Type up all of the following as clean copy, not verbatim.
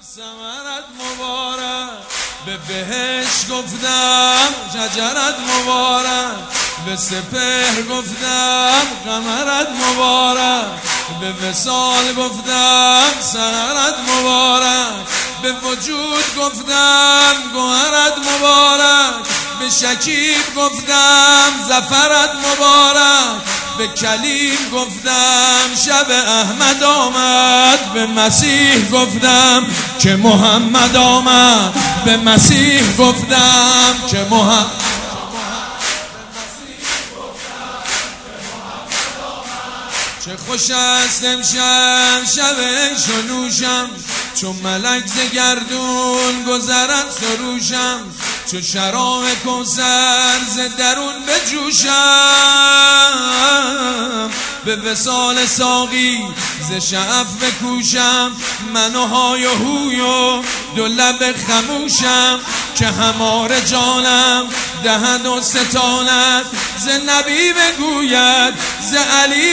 ثمرت مبارک، به بهشت گفتم شجرت مبارک، به سپهر گفتم قمرت مبارک، به وصال گفتم سحرت مبارک، به وجود گفتم گوهرت مبارک، به شکیب گفتم ظفرت مبارک، به کلیم گفتم شب احمد آمد، به مسیح گفتم که محمد آمد، به مسیح گفتم که محمد. چه خوش است امشب شب عیش و نوشم، چون ملک ز گردون گذرد سروشم، چون شراب کوثر ز درون بجوشم، به وصال ساقی ز شعف بکوشم، من و های و هوی و دو لب خموشم، که هماره جانم دهد و ستاند، ز نبی بگوید ز علی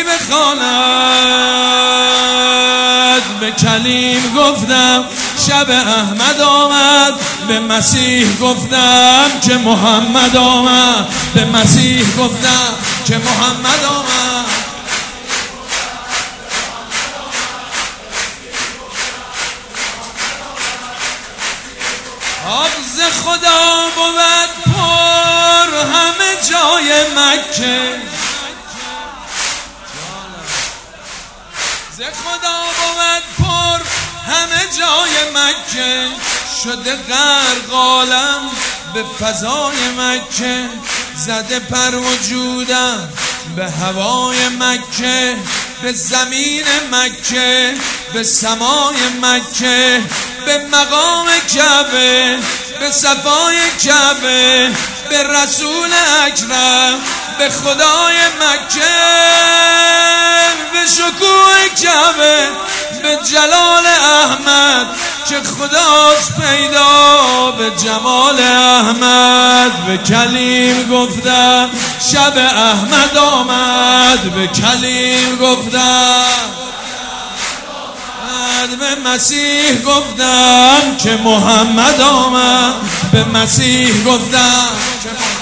بخواند. به کلیم گفتم شب احمد آمد، به مسیح گفتم که محمد آمد، به مسیح گفتم که محمد آمد. آغز خدا بود پر همه جای مکه، ز خدا بود پر همه جای مکه، شده غرق عالم به فضای مکه، زده پر وجودم به هوای مکه، به زمین مکه، به سمای مکه، به مقام کعبه، به صفای کعبه، به رسول اکرم، به خدای مکه، به شکوه کعبه، به جلال احمد که خداست پیدا، به جمال احمد. به کلیم گفتم شب احمد آمد، به کلیم گفتم، به مسیح گفتم که محمد آمد، به مسیح گفتم که